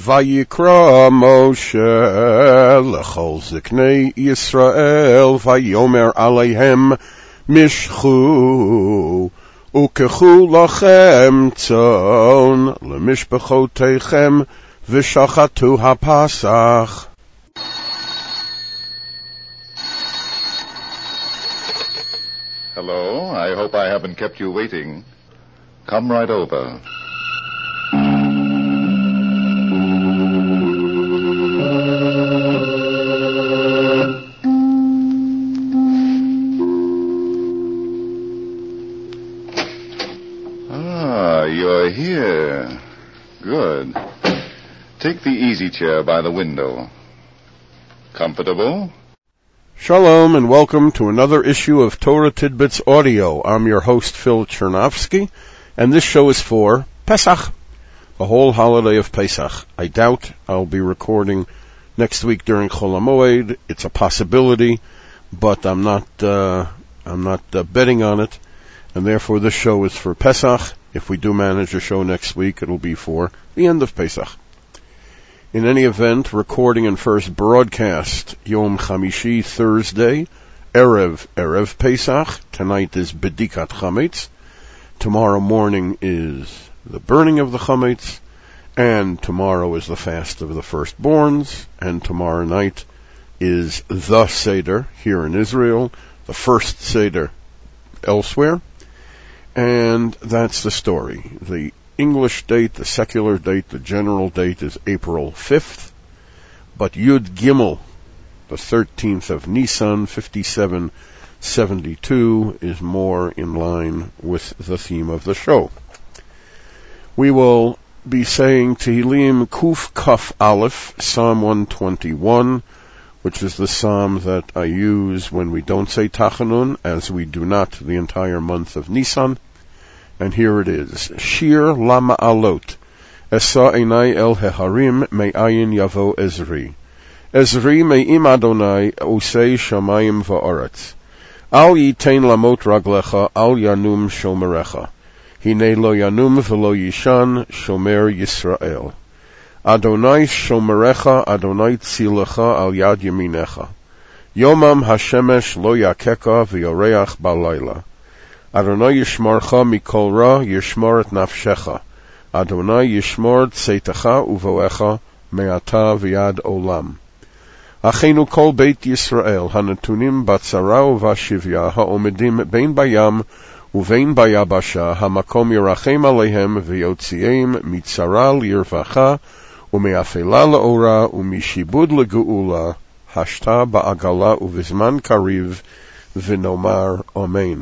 Vayikra Moshe lechol ziknei Yisrael vayomer aleihem mishchu ukechu lachem tzon lemishpachoteichem v'shachatu hapasach. Hello, I hope I haven't kept you waiting. Come right over. Ah, you're here. Good. Take the easy chair by the window. Comfortable? Shalom and welcome to another issue of Torah Tidbits Audio. I'm your host, Phil Chernovsky, and this show is for Pesach, the whole holiday of Pesach. I doubt I'll be recording next week during Chol HaMoed. It's a possibility, but I'm not betting on it, and therefore this show is for Pesach. If we do manage a show next week, it'll be for the end of Pesach. In any event, recording and first broadcast, Yom Chamishi, Thursday, Erev Pesach. Tonight is Bedikat Chametz. Tomorrow morning is the burning of the Chametz. And tomorrow is the fast of the firstborns. And tomorrow night is the Seder here in Israel, the first Seder elsewhere. And that's the story. The English date, the secular date, the general date is April 5th, but Yud Gimel, the 13th of Nisan, 5772, is more in line with the theme of the show. We will be saying Tehillim Kuf Kaf Aleph, Psalm 121, which is the psalm that I use when we don't say Tachanun, as we do not the entire month of Nisan. And here it is. Shir Lama Alot. Esa Einai El Heharim Me'ayin Yavo Ezri. Ezri Me'im Adonai Osei Shamayim Va'aretz. Al Yitain Lamot Raglecha Al Yanum Shomerecha. Hine Lo Yanum V'lo Yishan Shomer Yisrael. Adonai Shomerecha Adonai Tzilecha Al Yad Yeminecha. Yomam Hashemesh Lo Yakeka V'yoreach Balayla. Adonai yishmarcha mikol ra, yishmor et nafshecha. Adonai yishmor tzeitecha uvoecha, me'ata v'yad olam. Achenu kol beit Yisrael, hanatunim batzara uvashivya, ha'omedim bein bayam uvein bayabasha, hamakom yirachem aleihem v'yotzieim mitzara lirvacha, ume'afela le'ora, umishibud legeula, hashta ba'agala uvizman kariv, v'nomar amen.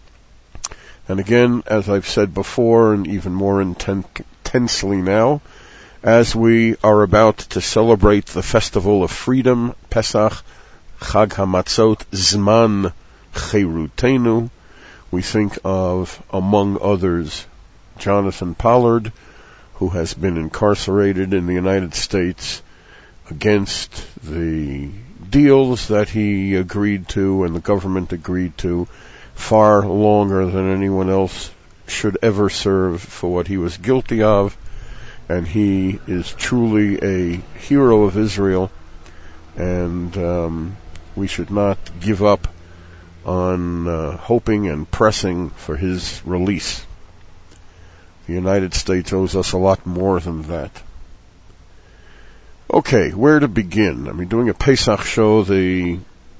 And again, as I've said before, and even more intensely now, as we are about to celebrate the festival of freedom, Pesach, Chag HaMatzot, Zman Cherutenu, we think of, among others, Jonathan Pollard, who has been incarcerated in the United States against the deals that he agreed to and the government agreed to, far longer than anyone else should ever serve for what he was guilty of, and he is truly a hero of Israel, and we should not give up on hoping and pressing for his release. The United States owes us a lot more than that. Okay, where to begin? Doing a Pesach show, the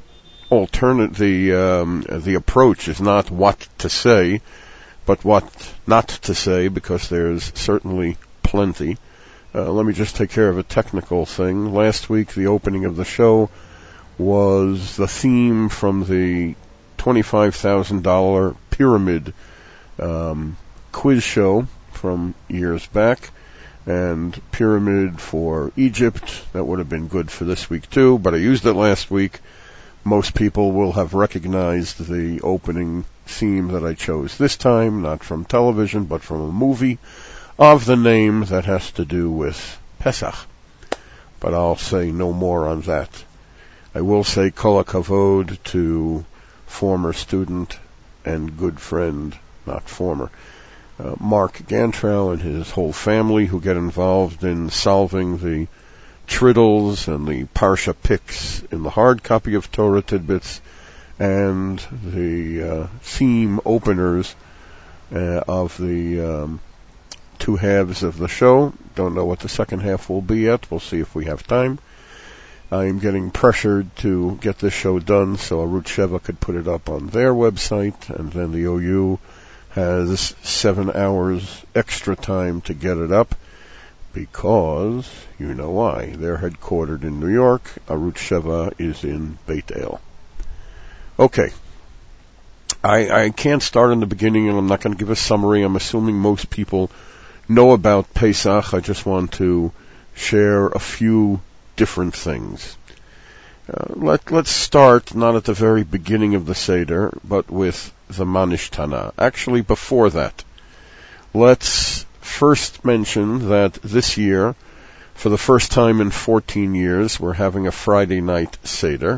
approach is not what to say, but what not to say, because there's certainly plenty. Let me just take care of a technical thing. Last week, the opening of the show was the theme from the $25,000 pyramid quiz show from years back, and pyramid for Egypt. That would have been good for this week too, but I used it last week. Most people will have recognized the opening theme that I chose this time, not from television, but from a movie of the name that has to do with Pesach. But I'll say no more on that. I will say kol hakavod to former student and good friend, not former, Mark Gantrow and his whole family, who get involved in solving the triddles and the Parsha picks in the hard copy of Torah Tidbits, and the theme openers of the two halves of the show. Don't know what the second half will be yet. We'll see if we have time. I'm getting pressured to get this show done so Arutz Sheva could put it up on their website, and then the OU has 7 hours extra time to get it up, because you know why. They're headquartered in New York. Arutz Sheva is in Beit El. Okay. I can't start in the beginning, and I'm not going to give a summary. I'm assuming most people know about Pesach. I just want to share a few different things. Let's start not at the very beginning of the Seder, but with the Manishtana. Actually, before that, let's first mention that this year, for the first time in 14 years, we're having a Friday night Seder.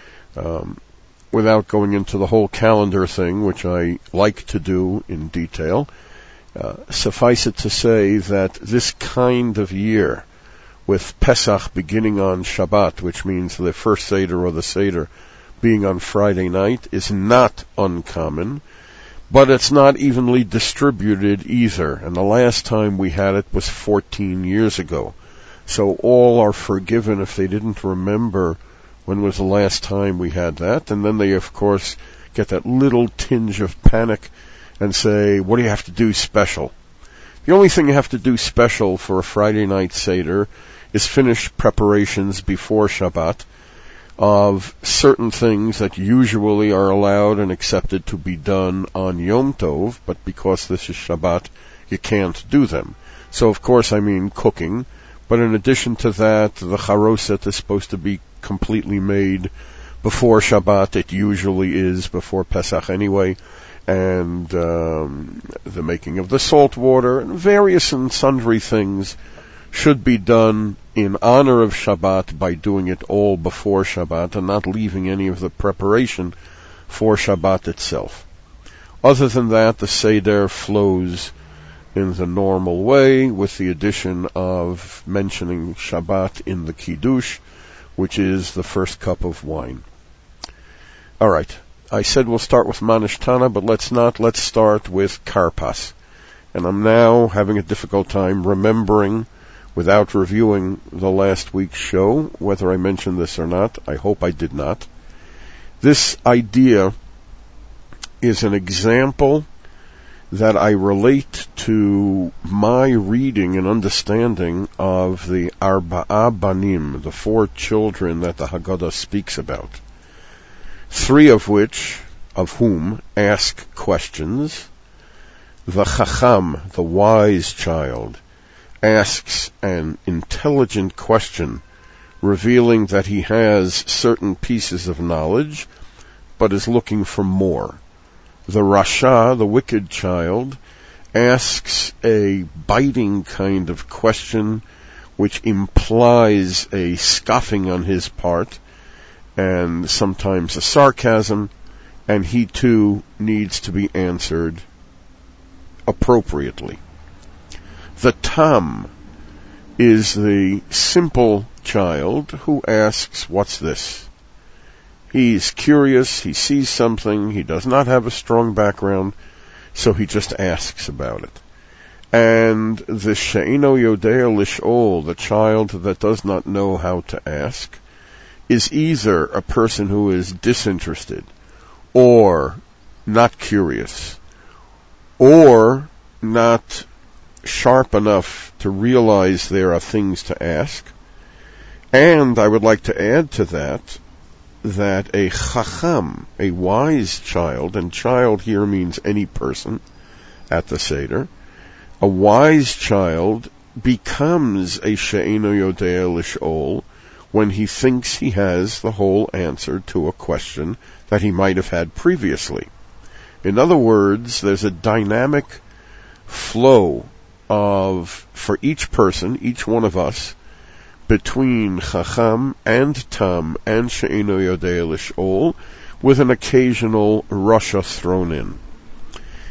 Without going into the whole calendar thing, which I like to do in detail, suffice it to say that this kind of year, with Pesach beginning on Shabbat, which means the first Seder or the Seder being on Friday night, is not uncommon, but it's not evenly distributed either. And the last time we had it was 14 years ago. So all are forgiven if they didn't remember when was the last time we had that. And then they, of course, get that little tinge of panic and say, what do you have to do special? The only thing you have to do special for a Friday night Seder is finish preparations before Shabbat of certain things that usually are allowed and accepted to be done on Yom Tov, but because this is Shabbat, you can't do them. So, of course, I mean cooking, but in addition to that, the charoset is supposed to be completely made before Shabbat. It usually is before Pesach anyway. And the making of the salt water and various and sundry things should be done in honor of Shabbat by doing it all before Shabbat and not leaving any of the preparation for Shabbat itself. Other than that, the Seder flows in the normal way, with the addition of mentioning Shabbat in the Kiddush, which is the first cup of wine. All right. I said we'll start with Manishtana, but let's not. Let's start with Karpas. And I'm now having a difficult time remembering, without reviewing the last week's show, whether I mentioned this or not. I hope I did not. This idea is an example that I relate to my reading and understanding of the Arba'a Banim, the 4 children that the Haggadah speaks about. 3 of whom ask questions. The Chacham, the wise child, asks an intelligent question, revealing that he has certain pieces of knowledge, but is looking for more. The Rasha, the wicked child, asks a biting kind of question, which implies a scoffing on his part, and sometimes a sarcasm, and he too needs to be answered appropriately. The Tam is the simple child who asks, what's this? He's curious, he sees something, he does not have a strong background, so he just asks about it. And the She'eno Yodea Lish'ol, the child that does not know how to ask, is either a person who is disinterested, or not curious, or not sharp enough to realize there are things to ask. And I would like to add to that a chacham, a wise child, and child here means any person at the Seder, a wise child becomes a she'eno yodea lish'ol when he thinks he has the whole answer to a question that he might have had previously. In other words, there's a dynamic flow for each person, each one of us, between Chacham and Tam and She'eno Yodea Lish'ol, with an occasional Rasha thrown in.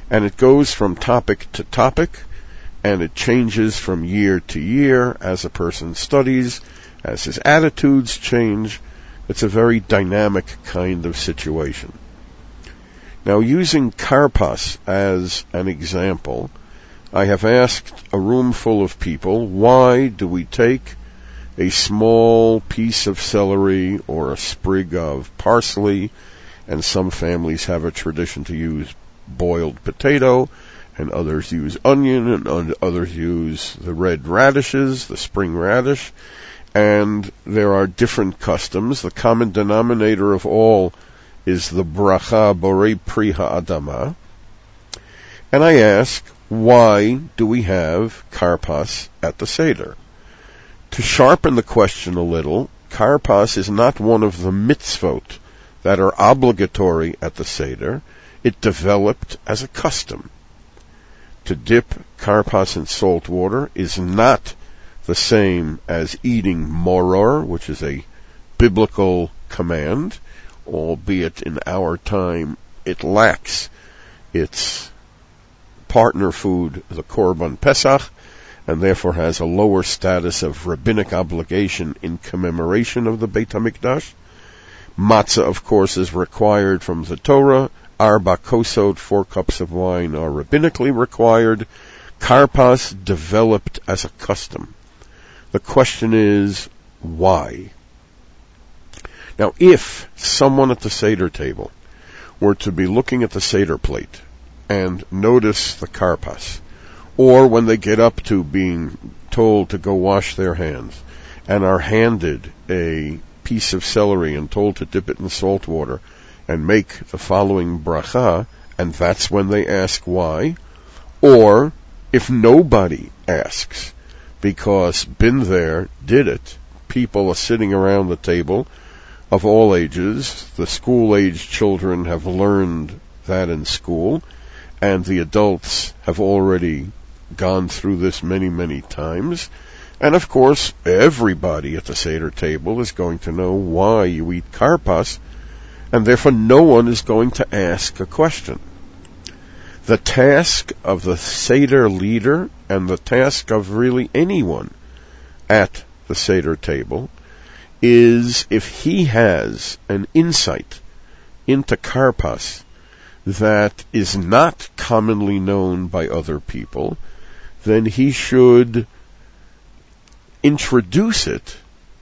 And it goes from topic to topic, and it changes from year to year as a person studies, as his attitudes change. It's a very dynamic kind of situation. Now, using Karpas as an example, I have asked a room full of people, why do we take a small piece of celery or a sprig of parsley, and some families have a tradition to use boiled potato, and others use onion, and others use the red radishes, the spring radish, and there are different customs. The common denominator of all is the bracha borei pri ha'adama. And I ask, why do we have Karpas at the Seder? To sharpen the question a little, Karpas is not one of the mitzvot that are obligatory at the Seder. It developed as a custom. To dip Karpas in salt water is not the same as eating moror, which is a biblical command, albeit in our time it lacks its partner food, the Korban Pesach, and therefore has a lower status of rabbinic obligation in commemoration of the Beit HaMikdash. Matzah, of course, is required from the Torah. Arba kosot, 4 cups of wine, are rabbinically required. Karpas developed as a custom. The question is, why? Now, if someone at the Seder table were to be looking at the Seder plate and notice the Karpas, or when they get up to being told to go wash their hands and are handed a piece of celery and told to dip it in salt water and make the following bracha, and that's when they ask why, or if nobody asks because been there, did it, people are sitting around the table of all ages, the school-aged children have learned that in school, and the adults have already gone through this many, many times. And of course, everybody at the Seder table is going to know why you eat Karpas, and therefore no one is going to ask a question. The task of the Seder leader, and the task of really anyone at the Seder table, is if he has an insight into Karpas that is not commonly known by other people, then he should introduce it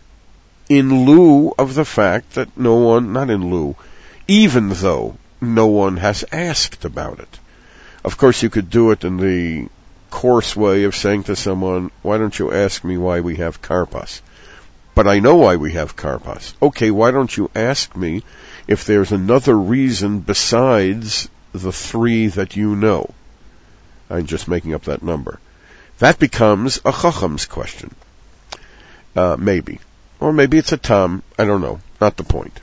in lieu of the fact that no one, not in lieu, even though no one has asked about it. Of course, you could do it in the coarse way of saying to someone, why don't you ask me why we have Karpas? But I know why we have Karpas. Okay, why don't you ask me if there's another reason besides the 3 that you know? I'm just making up that number. That becomes a Chacham's question. Maybe. Or maybe it's a Tam. I don't know. Not the point.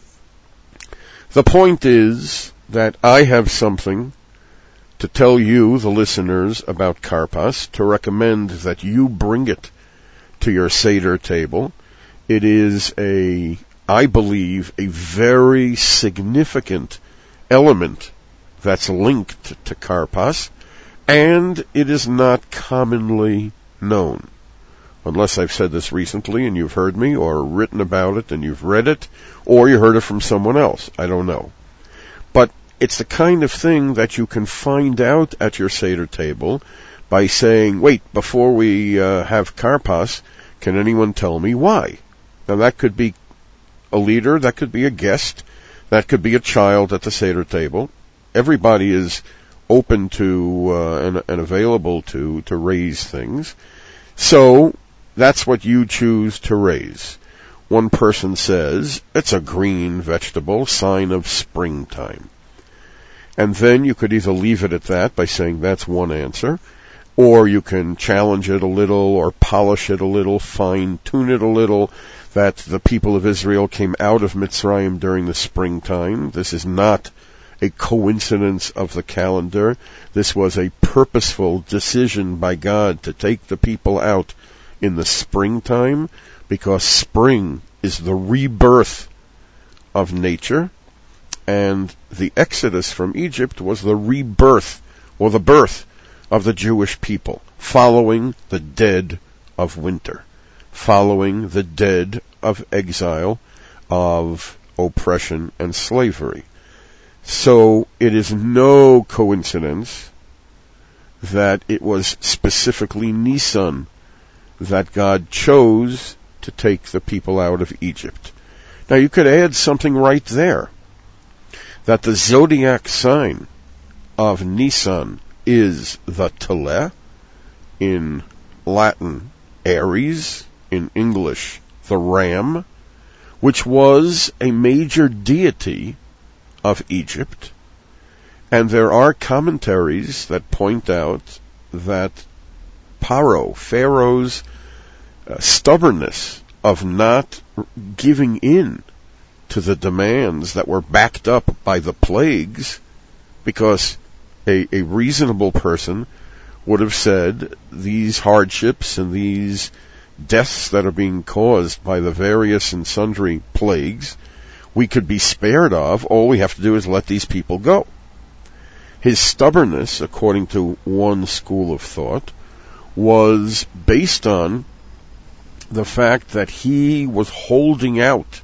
The point is that I have something to tell you, the listeners, about Karpas, to recommend that you bring it to your Seder table. It is I believe, a very significant element that's linked to Karpas, and it is not commonly known. Unless I've said this recently and you've heard me, or written about it and you've read it, or you heard it from someone else. I don't know. But it's the kind of thing that you can find out at your Seder table by saying, wait, before we have Karpas, can anyone tell me why? Now that could be a leader, that could be a guest, that could be a child at the Seder table. Everybody is open to and available to raise things. So that's what you choose to raise. One person says, it's a green vegetable, sign of springtime. And then you could either leave it at that by saying that's one answer, or you can challenge it a little, or polish it a little, fine-tune it a little, that the people of Israel came out of Mitzrayim during the springtime. This is not a coincidence of the calendar. This was a purposeful decision by God to take the people out in the springtime, because spring is the rebirth of nature, and the Exodus from Egypt was the rebirth or the birth of the Jewish people, following the dead of winter, following the dead of exile, of oppression and slavery. So it is no coincidence that it was specifically Nisan that God chose to take the people out of Egypt. Now you could add something right there, that the zodiac sign of Nisan is the Teleh, in Latin Aries, in English the ram, which was a major deity of Egypt. And there are commentaries that point out that Pharaoh's stubbornness of not giving in to the demands that were backed up by the plagues, because a reasonable person would have said these hardships and these deaths that are being caused by the various and sundry plagues we could be spared of. All we have to do is let these people go. His stubbornness, according to one school of thought, was based on the fact that he was holding out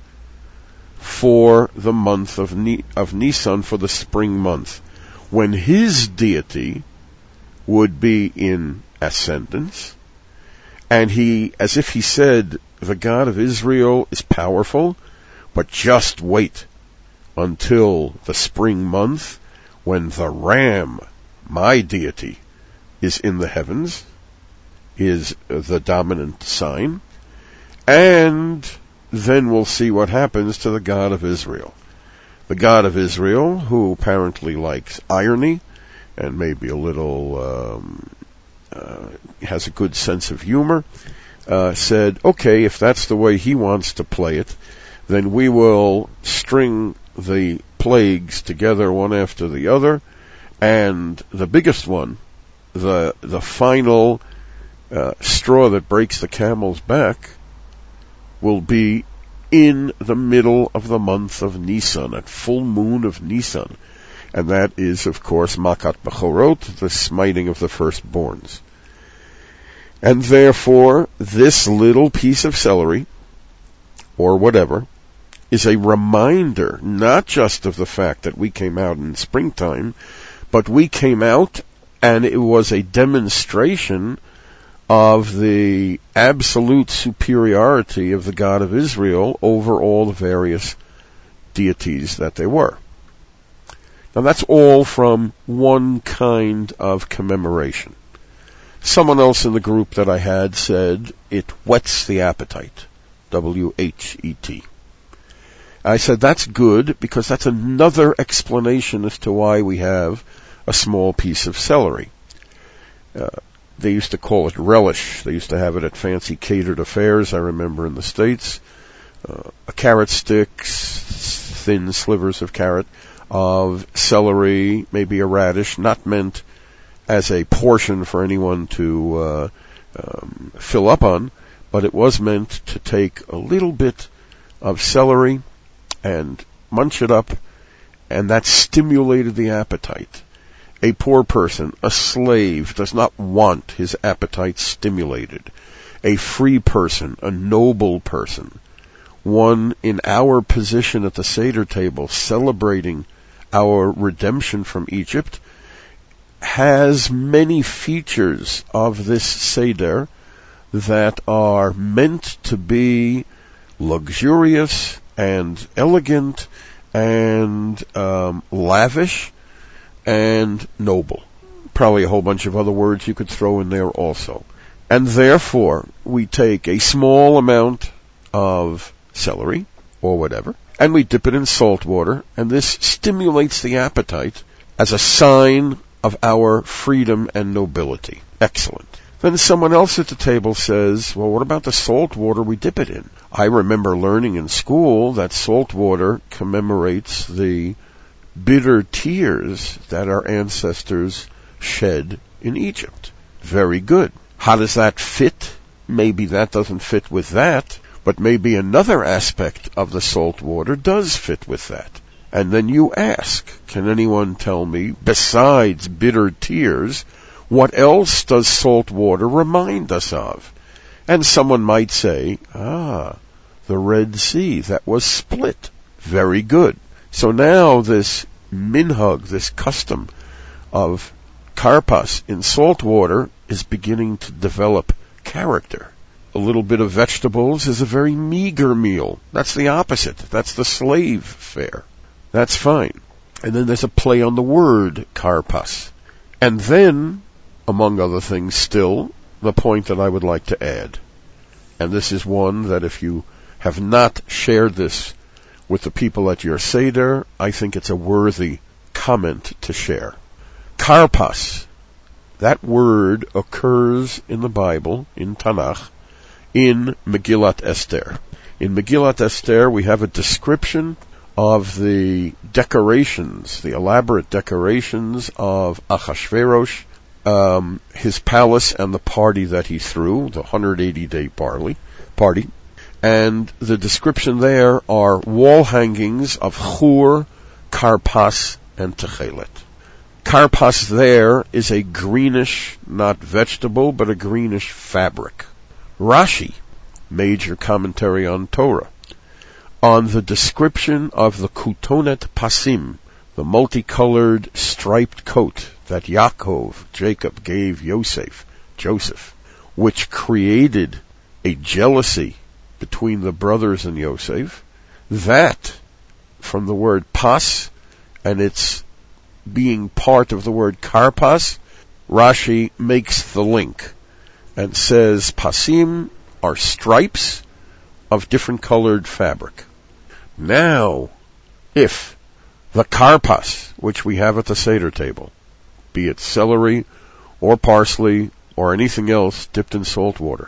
for the month of Nisan, for the spring month, when his deity would be in ascendance, and he, as if he said, the God of Israel is powerful, but just wait until the spring month, when the ram, my deity, is in the heavens, is the dominant sign, and then we'll see what happens to the God of Israel. The God of Israel, who apparently likes irony, and maybe a little, has a good sense of humor, said, okay, if that's the way he wants to play it, then we will string the plagues together one after the other, and the biggest one, the final straw that breaks the camel's back, will be in the middle of the month of Nisan, at full moon of Nisan. And that is, of course, Makat Bechorot, the smiting of the firstborns. And therefore, this little piece of celery, or whatever, is a reminder not just of the fact that we came out in springtime, but we came out and it was a demonstration of the absolute superiority of the God of Israel over all the various deities that they were. Now that's all from one kind of commemoration. Someone else in the group that I had said, it whets the appetite. W-H-E-T. I said, that's good, because that's another explanation as to why we have a small piece of celery. They used to call it relish. They used to have it at fancy catered affairs, I remember, in the States. A carrot stick, thin slivers of carrot, of celery, maybe a radish, not meant as a portion for anyone to fill up on, but it was meant to take a little bit of celery and munch it up, and that stimulated the appetite. A poor person, a slave, does not want his appetite stimulated. A free person, a noble person, one in our position at the Seder table, celebrating our redemption from Egypt, has many features of this Seder that are meant to be luxurious and elegant and lavish and noble. Probably a whole bunch of other words you could throw in there also. And therefore, we take a small amount of celery, or whatever, and we dip it in salt water, and this stimulates the appetite as a sign of our freedom and nobility. Excellent. Then someone else at the table says, well, what about the salt water we dip it in? I remember learning in school that salt water commemorates the bitter tears that our ancestors shed in Egypt. Very good. How does that fit? Maybe that doesn't fit with that, but maybe another aspect of the salt water does fit with that. And then you ask, can anyone tell me, besides bitter tears, what else does salt water remind us of? And someone might say, the Red Sea that was split. Very good. So now this minhag, this custom of karpas in salt water is beginning to develop character. A little bit of vegetables is a very meager meal. That's the opposite. That's the slave fare. That's fine. And then there's a play on the word karpas. And then, among other things still, the point that I would like to add. And this is one that if you have not shared this with the people at your Seder, I think it's a worthy comment to share. Karpas, that word occurs in the Bible, in Tanakh, in Megillat Esther. In Megillat Esther, we have a description of the decorations, the elaborate decorations of Achashverosh, his palace and the party that he threw, the 180-day party. And the description there are wall hangings of chur, karpas, and techelet. Karpas there is a greenish, not vegetable, but a greenish fabric. Rashi, major commentary on Torah, on the description of the kutonet pasim, the multicolored striped coat that Jacob gave Joseph, which created a jealousy between the brothers and Yosef, that, from the word pas, and its being part of the word karpas, Rashi makes the link and says pasim are stripes of different colored fabric. Now, if the karpas, which we have at the Seder table, be it celery or parsley or anything else dipped in salt water,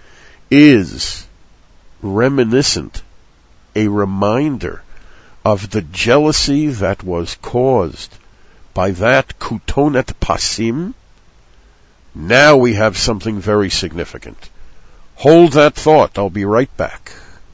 is reminiscent, a reminder of the jealousy that was caused by that kutonet pasim, now we have something very significant. Hold that thought. I'll be right back.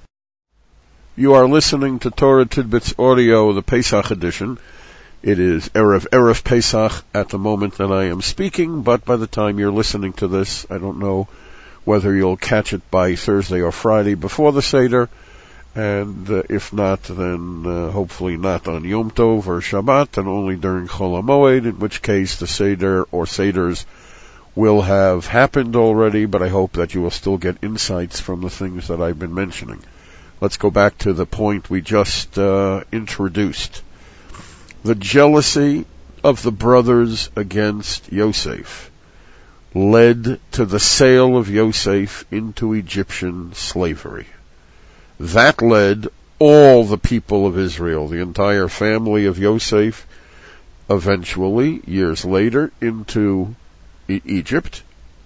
You are listening to Torah Tidbits Audio, the Pesach edition. It is Erev Pesach at the moment that I am speaking, but by the time you're listening to this, I don't know whether you'll catch it by Thursday or Friday before the Seder, and if not, then hopefully not on Yom Tov or Shabbat, and only during Chol HaMoed, in which case the Seder or Seders will have happened already, but I hope that you will still get insights from the things that I've been mentioning. Let's go back to the point we just introduced. The jealousy of the brothers against Yosef led to the sale of Yosef into Egyptian slavery. That led all the people of Israel, the entire family of Yosef, eventually, years later, into Egypt,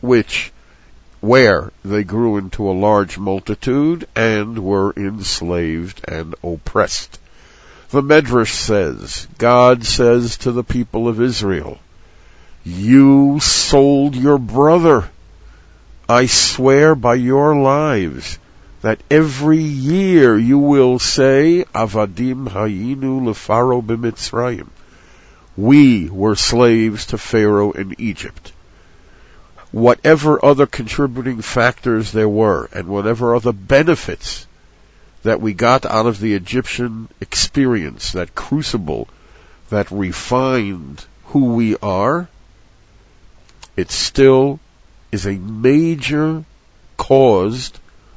where they grew into a large multitude and were enslaved and oppressed. The Medrash says, God says to the people of Israel, you sold your brother. I swear by your lives that every year you will say, Avadim hayinu lefaro b'Mitzrayim. We were slaves to Pharaoh in Egypt. Whatever other contributing factors there were, and whatever other benefits that we got out of the Egyptian experience, that crucible that refined who we are, it still is the major cause,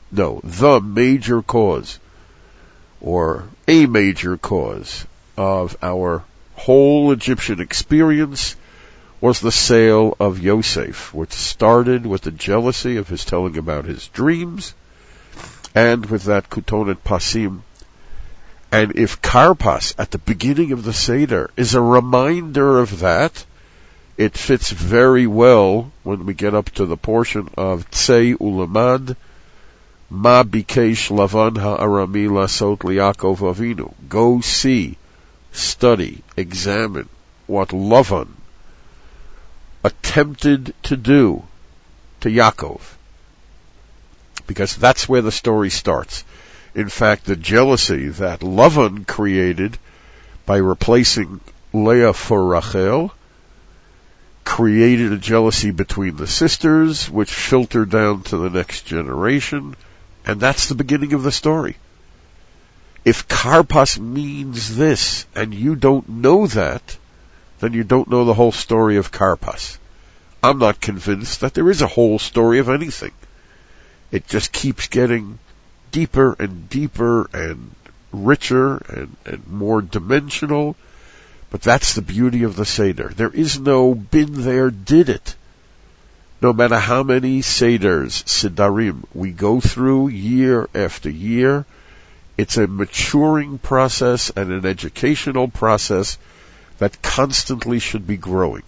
or a major cause of our whole Egyptian experience was the sale of Yosef, which started with the jealousy of his telling about his dreams, and with that kutonet pasim. And if karpas at the beginning of the Seder is a reminder of that, it fits very well when we get up to the portion of Tzei Ulamad, Ma Bikesh Lavan Ha'arami Lasot Liakov Avinu. Go see, study, examine what Lavan attempted to do to Yaakov. Because that's where the story starts. In fact, the jealousy that Lavan created by replacing Leah for Rachel, created a jealousy between the sisters, which filtered down to the next generation, and that's the beginning of the story. If Karpas means this, and you don't know that, then you don't know the whole story of Karpas. I'm not convinced that there is a whole story of anything. It just keeps getting deeper and deeper and richer and more dimensional. But that's the beauty of the Seder. There is no been there, did it. No matter how many Seders, Sidarim, we go through year after year, it's a maturing process and an educational process that constantly should be growing.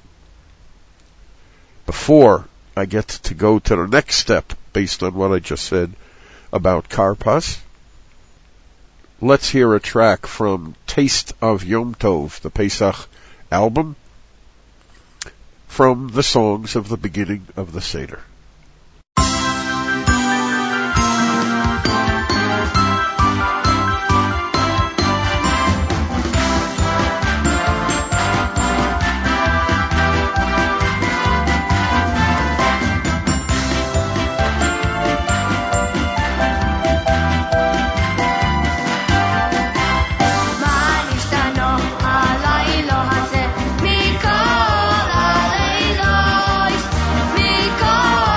Before I get to go to the next step, based on what I just said about Karpas, let's hear a track from Taste of Yom Tov, the Pesach album, from the songs of the beginning of the Seder. Go!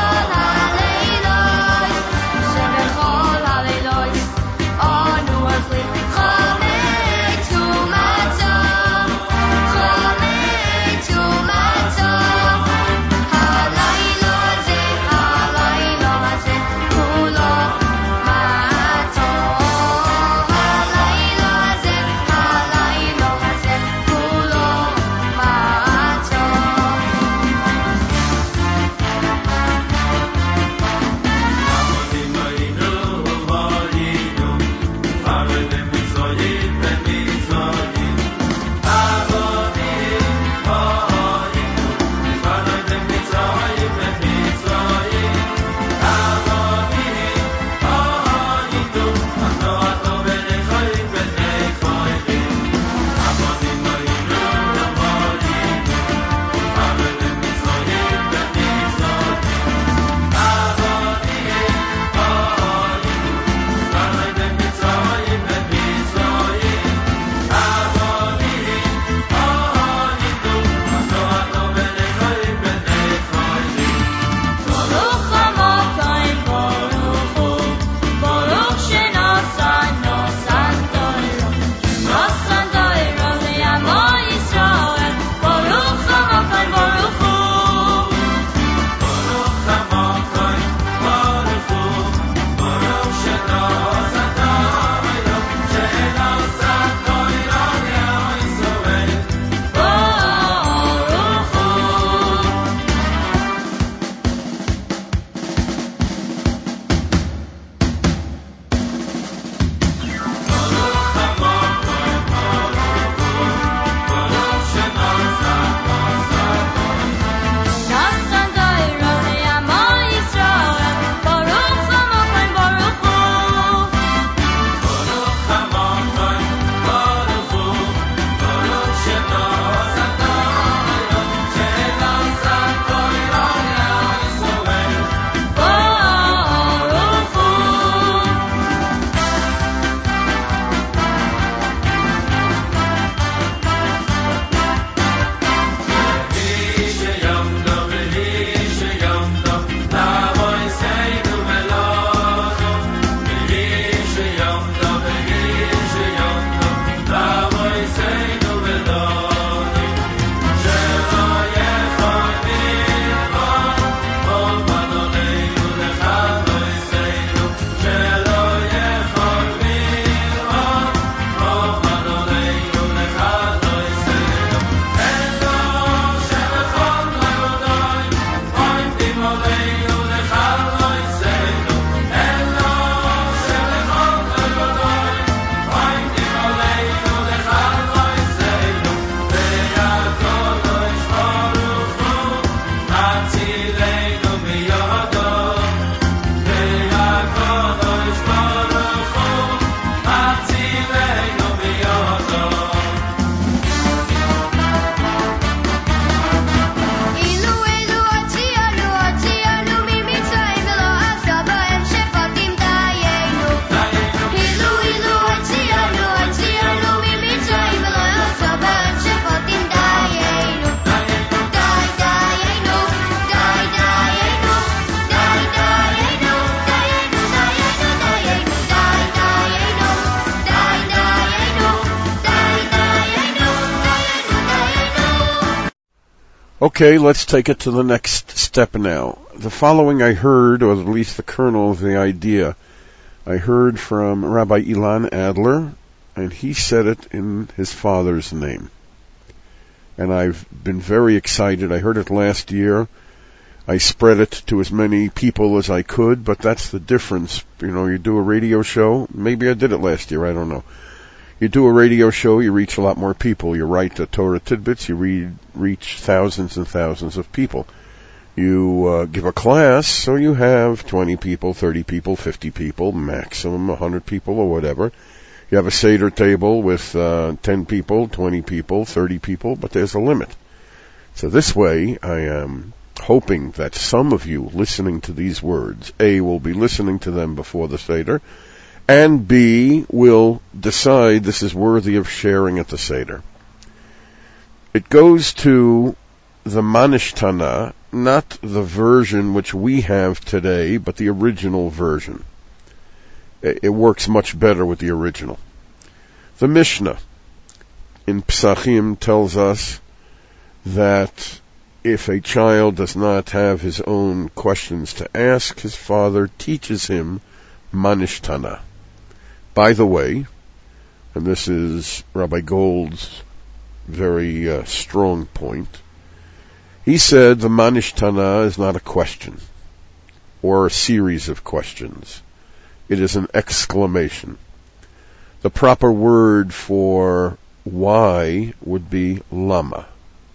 Okay, let's take it to the next step now. The following I heard, or at least the kernel of the idea, I heard from Rabbi Ilan Adler, and he said it in his father's name. And I've been very excited. I heard it last year. I spread it to as many people as I could, but that's the difference. You do a radio show. Maybe I did it last year, I don't know. You do a radio show, you reach a lot more people. You write the Torah Tidbits, you reach thousands and thousands of people. You give a class, so you have 20 people, 30 people, 50 people, maximum 100 people or whatever. You have a Seder table with 10 people, 20 people, 30 people, but there's a limit. So this way, I am hoping that some of you listening to these words, A, will be listening to them before the Seder, and B, will decide this is worthy of sharing at the Seder. It goes to the Manishtana, not the version which we have today, but the original version. It works much better with the original. The Mishnah in Psachim tells us that if a child does not have his own questions to ask, his father teaches him Manishtana. By the way, and this is Rabbi Gold's very strong point, he said the Manishtana is not a question or a series of questions. It is an exclamation. The proper word for why would be lama.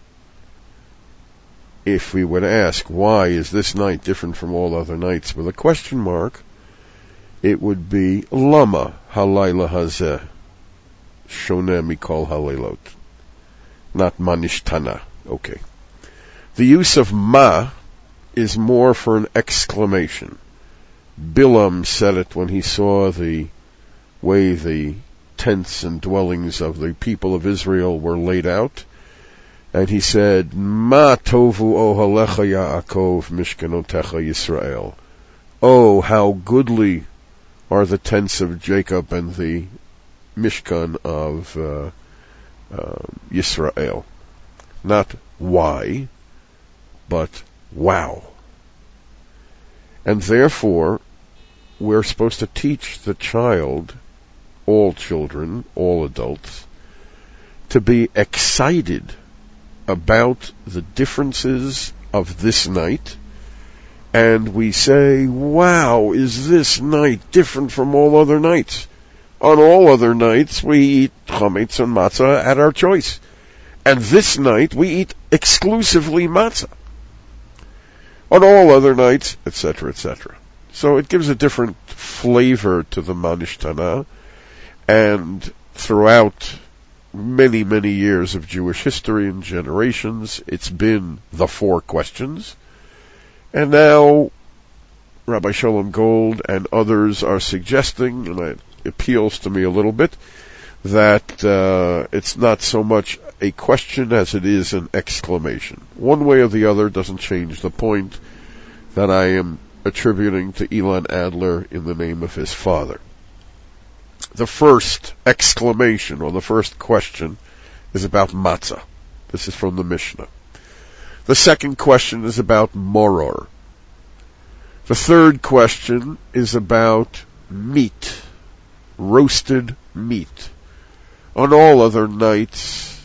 If we would ask, why is this night different from all other nights with a question mark, it would be lama halayla hazeh shoneh mikol halaylot. Not manishtana. Okay. The use of ma is more for an exclamation. Bilam said it when he saw the way the tents and dwellings of the people of Israel were laid out. And he said, Ma tovu ohalecha Yaakov mishkanotecha Yisrael. Oh, how goodly are the tents of Jacob and the Mishkan of Yisrael. Not why, but wow. And therefore, we're supposed to teach the child, all children, all adults, to be excited about the differences of this night. And we say, wow, is this night different from all other nights? On all other nights, we eat chametz and matzah at our choice. And this night, we eat exclusively matzah. On all other nights, etc., etc. So it gives a different flavor to the Manishtana, and throughout many, many years of Jewish history and generations, it's been the 4 questions. And now Rabbi Shalom Gold and others are suggesting, and it appeals to me a little bit, that it's not so much a question as it is an exclamation. One way or the other doesn't change the point that I am attributing to Ilan Adler in the name of his father. The first exclamation, or the first question, is about matzah. This is from the Mishnah. The second question is about moror. The third question is about meat, roasted meat. On all other nights,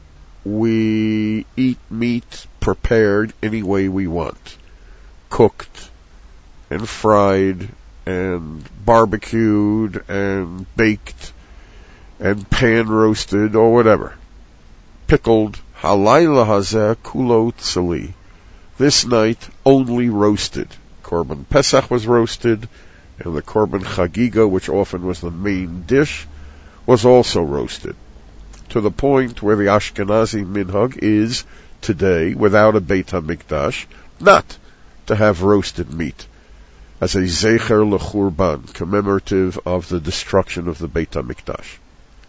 we eat meat prepared any way we want. Cooked and fried and barbecued and baked and pan roasted or whatever. Pickled. Halayla hazeh kulo tzali. This night only roasted. Korban Pesach was roasted, and the Korban Chagiga, which often was the main dish, was also roasted. To the point where the Ashkenazi minhag is today, without a Beit HaMikdash, not to have roasted meat, as a zecher lechurban, commemorative of the destruction of the Beit HaMikdash.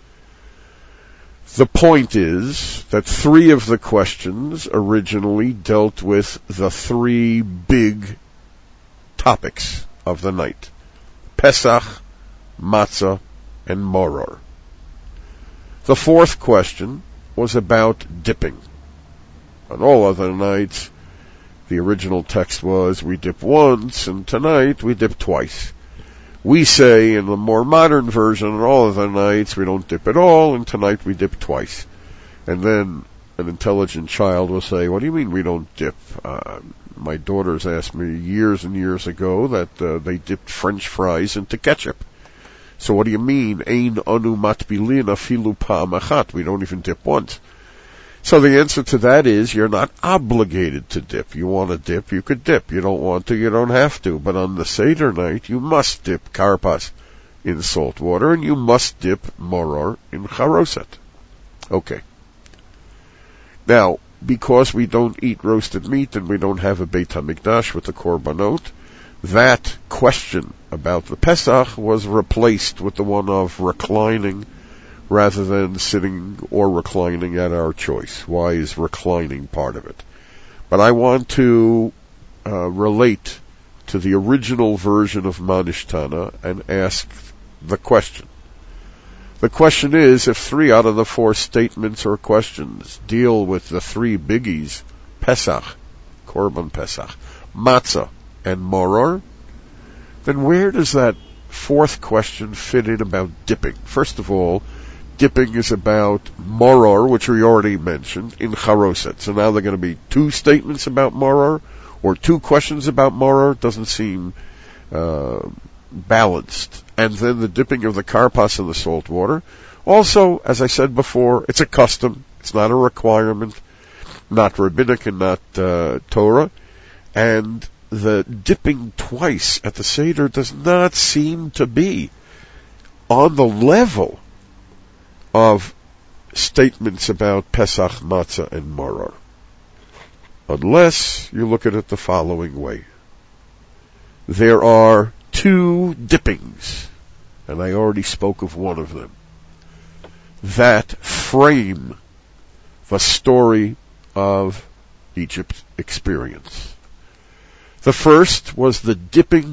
The point is that 3 of the questions originally dealt with the 3 big topics of the night: Pesach, Matzah, and Moror. The 4th question was about dipping. On all other nights, the original text was, we dip once, and tonight we dip twice. We say, in the more modern version, on all other nights we don't dip at all, and tonight we dip twice. And then an intelligent child will say, what do you mean we don't dip? My daughters asked me years and years ago that they dipped French fries into ketchup. So what do you mean, ein anu matbilin afilu pa'am achat? We don't even dip once. So the answer to that is, you're not obligated to dip. You want to dip, you could dip. You don't want to, you don't have to. But on the Seder night, you must dip karpas in salt water, and you must dip moror in charoset. Okay. Now, because we don't eat roasted meat and we don't have a Beit HaMikdash with the korbanot, that question about the Pesach was replaced with the one of reclining rather than sitting or reclining at our choice. Why is reclining part of it? But I want to relate to the original version of Manishtana and ask the question. The question is, if 3 out of the 4 statements or questions deal with the 3 biggies, Pesach, Korban Pesach, Matzah, and Moror, then where does that 4th question fit in about dipping? First of all, dipping is about moror, which we already mentioned, in charoset. So now there are going to be 2 statements about moror, or 2 questions about moror. It doesn't seem balanced. And then the dipping of the karpas in the salt water. Also, as I said before, it's a custom. It's not a requirement, not rabbinic and not Torah. And the dipping twice at the Seder does not seem to be on the level of statements about Pesach, Matzah, and Moror. Unless you look at it the following way. There are 2 dippings, and I already spoke of one of them, that frame the story of Egypt experience. The first was the dipping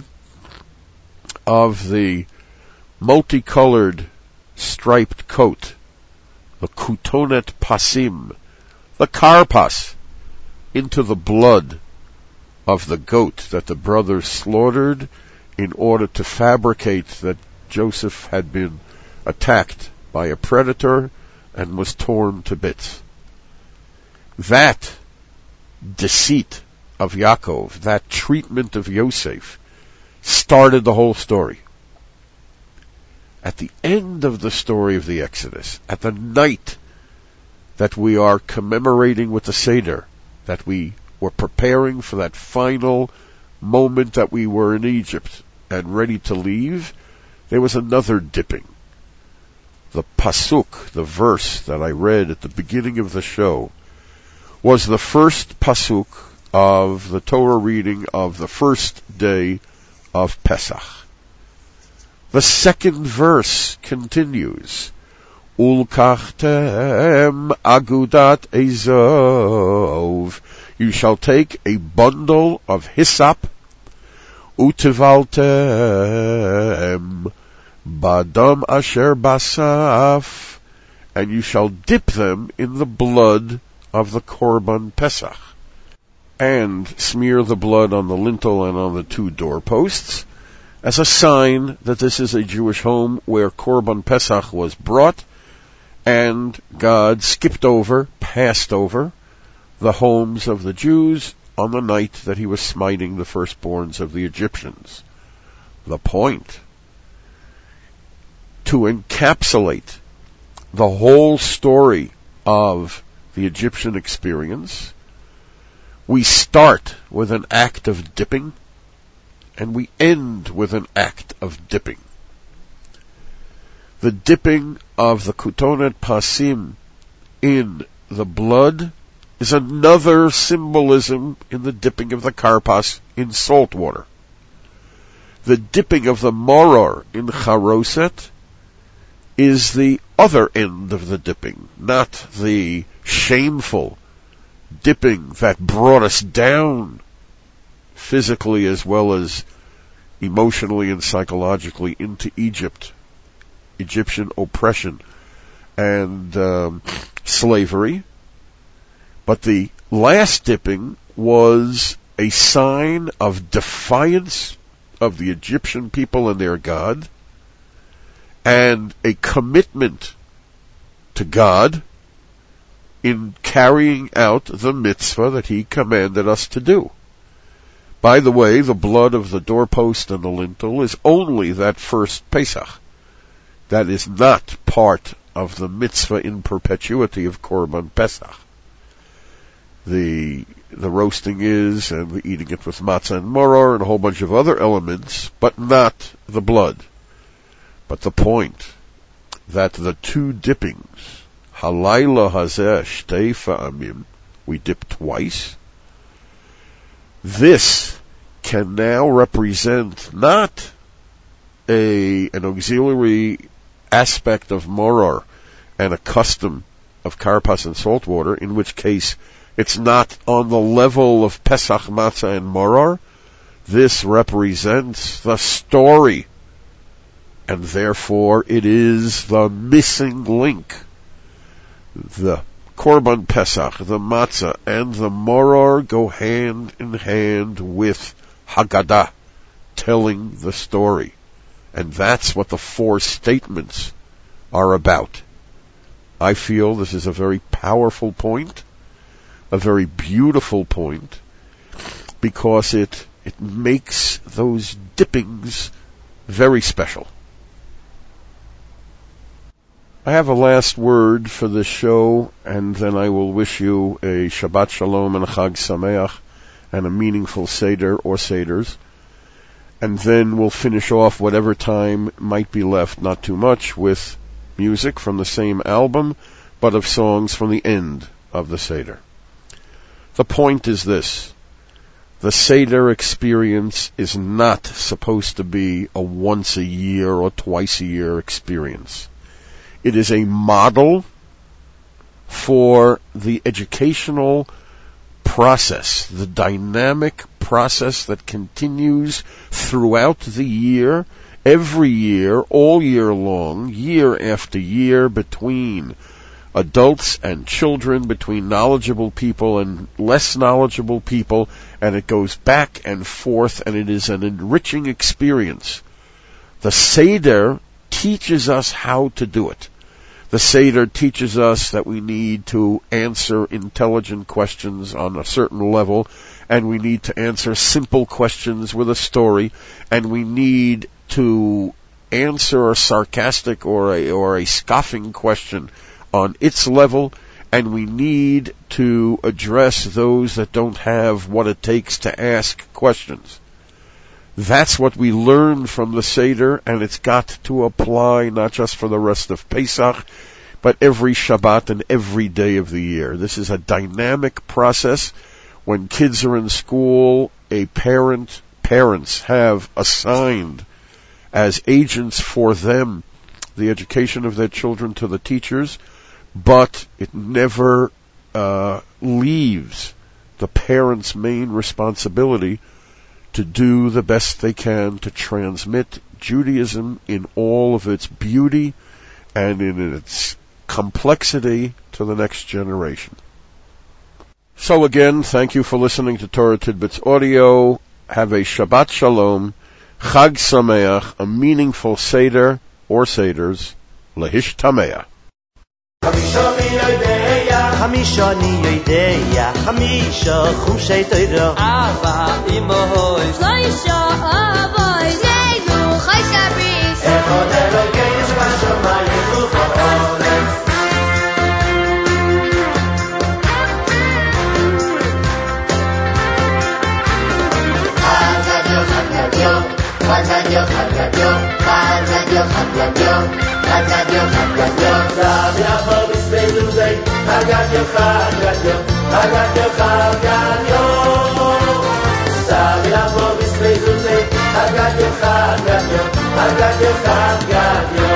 of the multicolored striped coat, the kutonet pasim, the karpas, into the blood of the goat that the brothers slaughtered in order to fabricate that Joseph had been attacked by a predator and was torn to bits. That deceit of Yaakov, that treatment of Yosef, started the whole story. At the end of the story of the Exodus, at the night that we are commemorating with the Seder, that we were preparing for that final moment that we were in Egypt and ready to leave, there was another dipping. The pasuk, the verse that I read at the beginning of the show, was the first pasuk of the Torah reading of the first day of Pesach. The second verse continues, Ulkachtem agudat ezov. You shall take a bundle of hyssop, utivaltem badam asher basaf, and you shall dip them in the blood of the Korban Pesach, and smear the blood on the lintel and on the 2 doorposts, as a sign that this is a Jewish home where Korban Pesach was brought, and God passed over the homes of the Jews on the night that he was smiting the firstborns of the Egyptians. The point, to encapsulate the whole story of the Egyptian experience, we start with an act of dipping, and we end with an act of dipping. The dipping of the kutonet pasim in the blood is another symbolism in the dipping of the karpas in salt water. The dipping of the moror in charoset is the other end of the dipping, not the shameful dipping that brought us down physically as well as emotionally and psychologically into Egypt, Egyptian oppression and slavery, But the last dipping was a sign of defiance of the Egyptian people and their God, and a commitment to God in carrying out the mitzvah that He commanded us to do. By the way, the blood of the doorpost and the lintel is only that first Pesach. That is not part of the mitzvah in perpetuity of Korban Pesach. The roasting is, and the eating it with matzah and maror, and a whole bunch of other elements, but not the blood. But the point that the two dippings, halayla hazeh shtei fa'amim, we dip twice, this can now represent not an auxiliary aspect of maror and a custom of karpas and salt water, in which case it's not on the level of Pesach matzah and maror. This represents the story, and therefore it is the missing link. The Korban Pesach, the matzah, and the maror go hand in hand with Haggadah, telling the story. And that's what the four statements are about. I feel this is a very powerful point, a very beautiful point, because it makes those dippings very special. I have a last word for this show, and then I will wish you a Shabbat Shalom and a Chag Sameach and a meaningful Seder or Seders. And then we'll finish off whatever time might be left, not too much, with music from the same album, but of songs from the end of the Seder. The point is this: the Seder experience is not supposed to be a once a year or twice a year experience. It is a model for the educational process, the dynamic process that continues throughout the year, every year, all year long, year after year, between adults and children, between knowledgeable people and less knowledgeable people, and it goes back and forth, and it is an enriching experience. The Seder teaches us how to do it. The Seder teaches us that we need to answer intelligent questions on a certain level, and we need to answer simple questions with a story, and we need to answer a sarcastic or a scoffing question on its level, and we need to address those that don't have what it takes to ask questions. That's what we learn from the Seder, and it's got to apply not just for the rest of Pesach, but every Shabbat and every day of the year. This is a dynamic process. When kids are in school, parents have assigned as agents for them the education of their children to the teachers, but it never leaves the parents' main responsibility to do the best they can to transmit Judaism in all of its beauty and in its complexity to the next generation. So again, thank you for listening to Torah Tidbits Audio. Have a Shabbat Shalom, Chag Sameach, a meaningful Seder or Seders, Lehishtameach. Hamisha ni yodeya, Hamisha chushay toiro. Ava imohoy, Loisha avoy, Zeinu chaysabris. Echad Elokeinu shebashamayim u'cha'orez. Chag Gadol, Chag Gadol, Chag Gadol, Chag Gadol, Chag Gadol, Chag Gadol. Zaviacho b'speiluzei, Chag Gadol, Chag Gadol, Chag Gadol, Chag Gadol. Zaviacho b'speiluzei, Chag Gadol, Chag Gadol, Chag Gadol, Chag Gadol.